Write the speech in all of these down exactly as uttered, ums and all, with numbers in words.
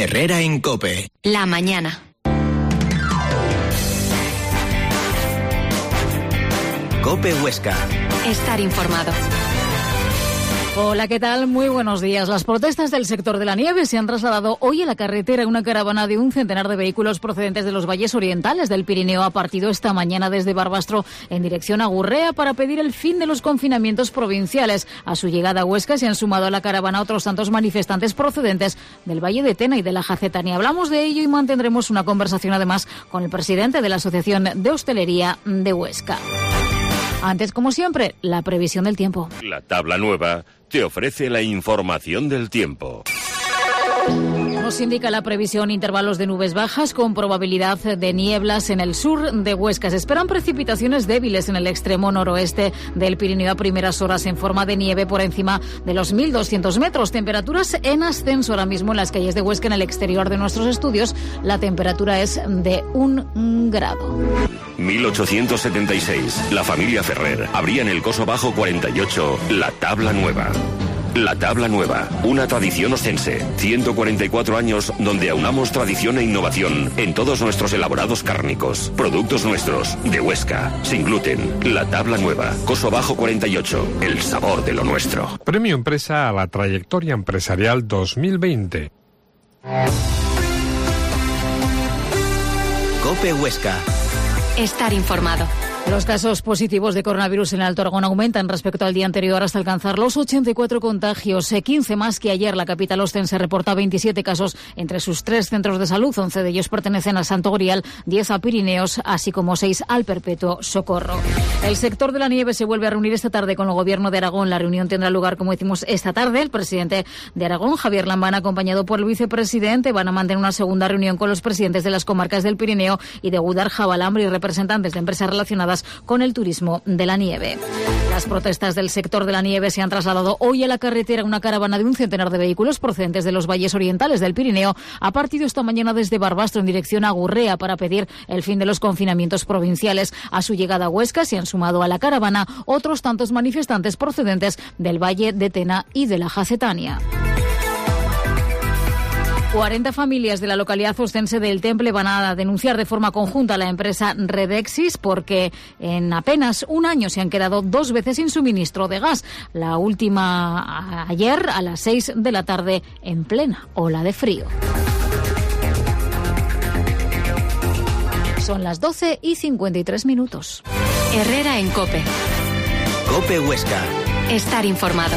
Herrera en COPE. La mañana. COPE Huesca. Estar informado. Hola, ¿qué tal? Muy buenos días. Las protestas del sector de la nieve se han trasladado hoy a la carretera. Una caravana de un centenar de vehículos procedentes de los valles orientales del Pirineo ha partido esta mañana desde Barbastro en dirección a Gurrea para pedir el fin de los confinamientos provinciales. A su llegada a Huesca se han sumado a la caravana otros tantos manifestantes procedentes del Valle de Tena y de la Jacetania. Hablamos de ello y mantendremos una conversación además con el presidente de la Asociación de Hostelería de Huesca. Antes, como siempre, la previsión del tiempo. La tabla nueva te ofrece la información del tiempo. Nos indica la previsión intervalos de nubes bajas con probabilidad de nieblas en el sur de Huesca. Se esperan precipitaciones débiles en el extremo noroeste del Pirineo a primeras horas en forma de nieve por encima de los mil doscientos metros. Temperaturas en ascenso ahora mismo en las calles de Huesca. En el exterior de nuestros estudios la temperatura es de un grado. mil ochocientos setenta y seis. La familia Ferrer abría en el Coso Bajo cuarenta y ocho la tabla nueva. La Tabla Nueva, una tradición ostense. ciento cuarenta y cuatro años donde aunamos tradición e innovación en todos nuestros elaborados cárnicos. Productos nuestros, de Huesca, sin gluten. La Tabla Nueva, Coso Bajo cuarenta y ocho, el sabor de lo nuestro. Premio Empresa a la Trayectoria Empresarial dos mil veinte. COPE Huesca. Estar informado. Los casos positivos de coronavirus en el Alto Aragón aumentan respecto al día anterior hasta alcanzar los ochenta y cuatro contagios, quince más que ayer. La capital ostense reporta veintisiete casos entre sus tres centros de salud, once de ellos pertenecen a Santo Grial, diez a Pirineos, así como seis al Perpetuo Socorro. El sector de la nieve se vuelve a reunir esta tarde con el Gobierno de Aragón. La reunión tendrá lugar, como decimos, esta tarde. El presidente de Aragón, Javier Lambán, acompañado por el vicepresidente, van a mantener una segunda reunión con los presidentes de las comarcas del Pirineo y de Gudar, Jabalambre y representantes de empresas relacionadas con el turismo de la nieve. Las protestas del sector de la nieve se han trasladado hoy a la carretera. Una caravana de un centenar de vehículos procedentes de los valles orientales del Pirineo ha partido esta mañana desde Barbastro en dirección a Gurrea para pedir el fin de los confinamientos provinciales. A su llegada a Huesca se han sumado a la caravana otros tantos manifestantes procedentes del Valle de Tena y de la Jacetania. cuarenta familias de la localidad ostense del Temple van a denunciar de forma conjunta a la empresa Redexis porque en apenas un año se han quedado dos veces sin suministro de gas. La última ayer a las seis de la tarde en plena ola de frío. Son las doce y cincuenta y tres minutos. Herrera en COPE. COPE Huesca. Estar informado.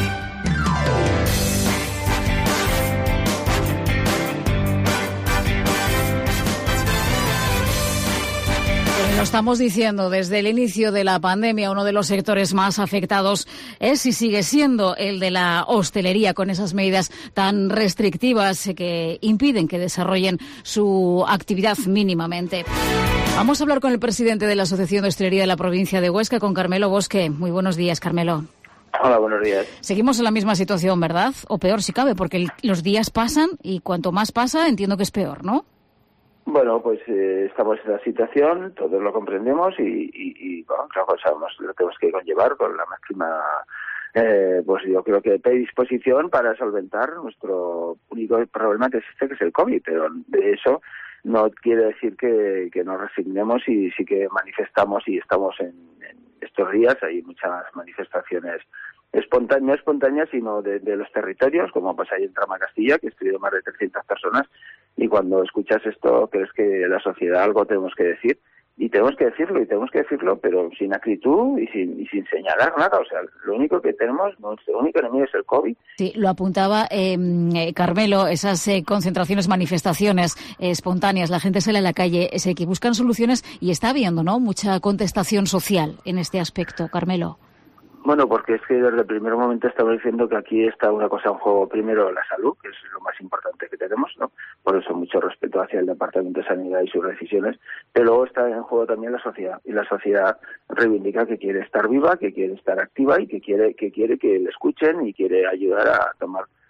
Lo estamos diciendo desde el inicio de la pandemia, uno de los sectores más afectados es y sigue siendo el de la hostelería, con esas medidas tan restrictivas que impiden que desarrollen su actividad mínimamente. Vamos a hablar con el presidente de la Asociación de Hostelería de la provincia de Huesca, con Carmelo Bosque. Muy buenos días, Carmelo. Hola, buenos días. Seguimos en la misma situación, ¿verdad? O peor si cabe, porque el, los días pasan y cuanto más pasa, entiendo que es peor, ¿no? Bueno, pues eh, estamos en la situación, todos lo comprendemos y, y, y bueno, claro, sabemos lo tenemos que conllevar con la máxima, eh, pues yo creo que predisposición para solventar nuestro único problema que existe, que es el COVID, pero de eso no quiere decir que, que nos resignemos y sí que manifestamos y estamos en, en estos días, hay muchas manifestaciones espontáneas, no espontáneas, sino de, de los territorios, como pasa ahí en Trama Castilla, que estudió más de trescientas personas, y cuando escuchas esto crees que la sociedad algo tenemos que decir, y tenemos que decirlo, y tenemos que decirlo, pero sin acritud y sin, y sin señalar nada. O sea, lo único que tenemos, nuestro único enemigo es el COVID. Sí, lo apuntaba eh, Carmelo, esas eh, concentraciones, manifestaciones eh, espontáneas, la gente sale a la calle, es que buscan soluciones y está habiendo, ¿no?, mucha contestación social en este aspecto, Carmelo. Bueno, porque es que desde el primer momento estamos diciendo que aquí está una cosa en juego. Primero, la salud, que es lo más importante que tenemos, ¿no? Por eso mucho respeto hacia el Departamento de Sanidad y sus decisiones. Pero luego está en juego también la sociedad. Y la sociedad reivindica que quiere estar viva, que quiere estar activa y que quiere que quiere que le escuchen y quiere ayudar a tomar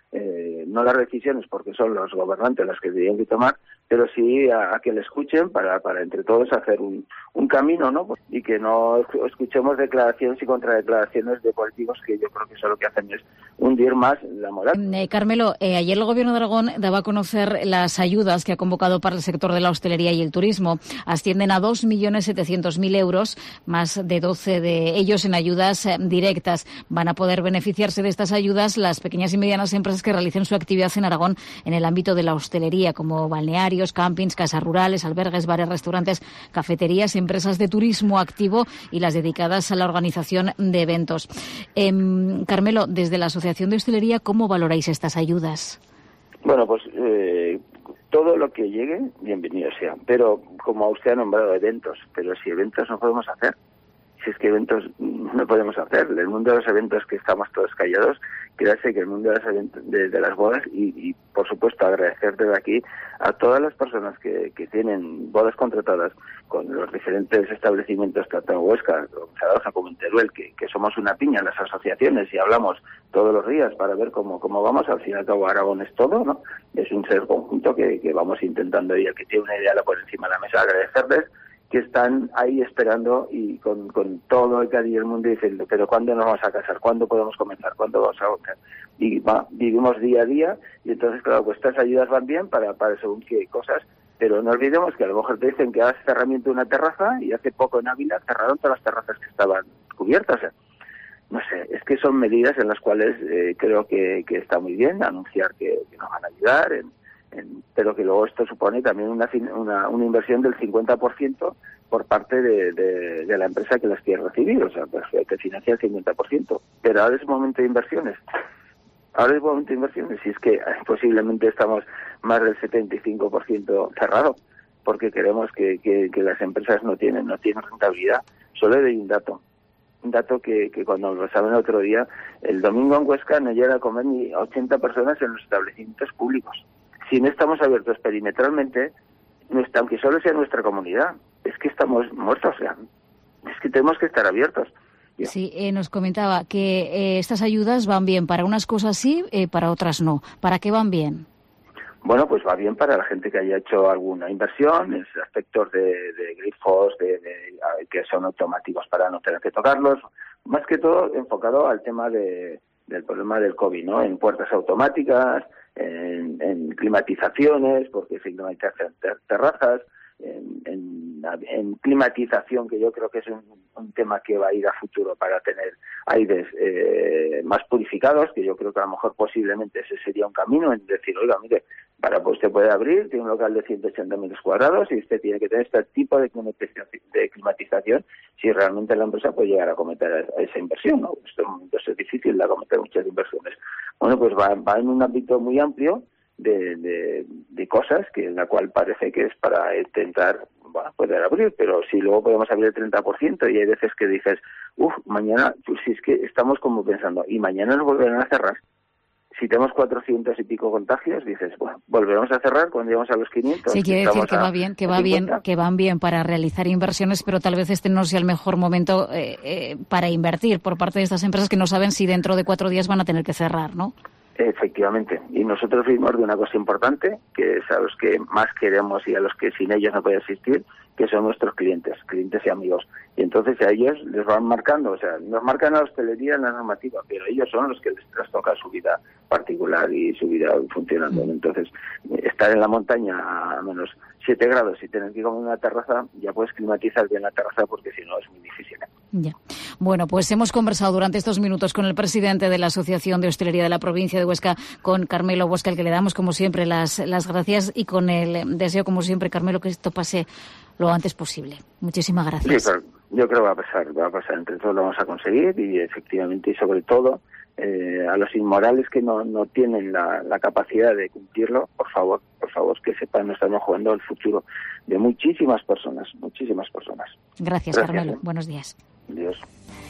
eh, no las decisiones porque son los gobernantes las que tienen que tomar, pero sí a, a que le escuchen para, para entre todos hacer un, un camino, ¿no? Y que no escuchemos declaraciones y contradeclaraciones de políticos que yo creo que eso lo que hacen es hundir más la moral. Eh, Carmelo, eh, ayer el Gobierno de Aragón daba a conocer las ayudas que ha convocado para el sector de la hostelería y el turismo. Ascienden a dos millones setecientos mil euros, más de doce de ellos en ayudas eh, directas. Van a poder beneficiarse de estas ayudas las pequeñas y medianas empresas que realicen su actividad en Aragón en el ámbito de la hostelería, como balnearios, campings, casas rurales, albergues, bares, restaurantes, cafeterías, empresas de turismo activo y las dedicadas a la organización de eventos. Eh, Carmelo, desde la Asociación de Hostelería, ¿cómo valoráis estas ayudas? Bueno, pues eh, todo lo que llegue, bienvenido sea. Pero como usted ha nombrado eventos, pero si eventos no podemos hacer, si es que eventos no podemos hacer. El mundo de los eventos que estamos todos callados, créase que el mundo de, los eventos, de, de las bodas y, y, por supuesto, agradecer desde aquí a todas las personas que, que tienen bodas contratadas con los diferentes establecimientos, tanto en Huesca, Zaragoza como en Teruel, que, que somos una piña en las asociaciones y hablamos todos los días para ver cómo, cómo vamos. Al fin y al cabo, Aragón es todo, ¿no? Es un ser conjunto que, que vamos intentando, y el que tiene una idea la pone encima de la mesa. Agradecerles que están ahí esperando y con, con todo el cariño del mundo diciendo, pero ¿cuándo nos vamos a casar? ¿Cuándo podemos comenzar? ¿Cuándo vamos a comenzar? Y va, vivimos día a día, y entonces, claro, pues estas ayudas van bien para, para según qué cosas, pero no olvidemos que a lo mejor te dicen que hagas cerramiento de una terraza y hace poco en Ávila cerraron todas las terrazas que estaban cubiertas. O sea, no sé, es que son medidas en las cuales eh, creo que, que está muy bien anunciar que, que nos van a ayudar, en, en, pero que luego esto supone también una, una, una inversión del cincuenta por ciento por parte de, de, de la empresa que las quiere recibir, o sea, pues hay que financiar el cincuenta por ciento. Pero ahora es momento de inversiones. Ahora es momento de inversiones, y es que posiblemente estamos más del setenta y cinco por ciento cerrado, porque queremos que, que, que las empresas no tienen no tienen rentabilidad. Solo doy un dato. Un dato que, que cuando lo saben el otro día, el domingo en Huesca no llega a comer ni ochenta personas en los establecimientos públicos. Si no estamos abiertos perimetralmente, nuestra, aunque solo sea nuestra comunidad, es que estamos muertos, o sea, es que tenemos que estar abiertos. Sí, eh, nos comentaba que eh, estas ayudas van bien para unas cosas sí, eh, para otras no. ¿Para qué van bien? Bueno, pues va bien para la gente que haya hecho alguna inversión en aspectos de, de grifos, de, de, que son automáticos para no tener que tocarlos, más que todo enfocado al tema de, del problema del COVID, ¿no? En puertas automáticas, en, en climatizaciones, porque se climatizan ter- terrazas, en, en, en climatización, que yo creo que es un, un tema que va a ir a futuro para tener aires eh, más purificados, que yo creo que a lo mejor posiblemente ese sería un camino, en decir, oiga, mire, para pues usted puede abrir, tiene un local de ciento ochenta metros cuadrados y usted tiene que tener este tipo de climatización, de climatización si realmente la empresa puede llegar a cometer esa inversión, ¿no? En estos momentos es difícil de acometer muchas inversiones. Bueno, pues va, va en un ámbito muy amplio de, de, de cosas que en la cual parece que es para intentar, bueno, poder abrir, pero si luego podemos abrir el treinta por ciento y hay veces que dices, uff, mañana, pues si es que estamos como pensando, y mañana nos volverán a cerrar. Si tenemos cuatrocientos y pico contagios, dices, bueno, volveremos a cerrar cuando lleguemos a los quinientos. Sí, quiere decir que va bien, que va bien, que van bien para realizar inversiones, pero tal vez este no sea el mejor momento eh, eh, para invertir por parte de estas empresas que no saben si dentro de cuatro días van a tener que cerrar, ¿no? Efectivamente. Y nosotros vivimos de una cosa importante, que es a los que más queremos y a los que sin ellos no puede existir, que son nuestros clientes, clientes y amigos. Y entonces a ellos les van marcando, o sea, nos marcan a la hostelería en la normativa, pero ellos son los que les trastoca su vida particular y su vida funcionando. Entonces, estar en la montaña a menos siete grados y tener que comer una terraza, ya puedes climatizar bien la terraza porque si no es muy difícil. Ya. Bueno, pues hemos conversado durante estos minutos con el presidente de la Asociación de Hostelería de la provincia de Huesca, con Carmelo Huesca, al que le damos como siempre las, las gracias y con el deseo como siempre, Carmelo, que esto pase lo antes posible. Muchísimas gracias. Sí, pero yo creo que va a pasar, va a pasar, entre todos lo vamos a conseguir y efectivamente y sobre todo eh, a los inmorales que no, no tienen la, la capacidad de cumplirlo, por favor, por favor que sepan, no estamos jugando el futuro de muchísimas personas, muchísimas personas. Gracias, Gracias Carmelo. ¿eh? Buenos días. Adiós.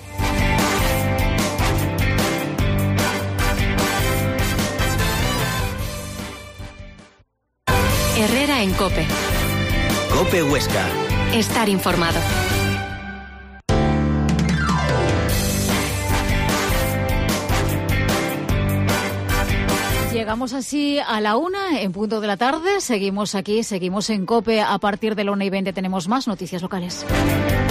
Herrera en COPE. COPE Huesca. Estar informado. llegamos así a la una en punto de la tarde. Seguimos aquí, seguimos en COPE. A partir de la una y veinte tenemos más noticias locales.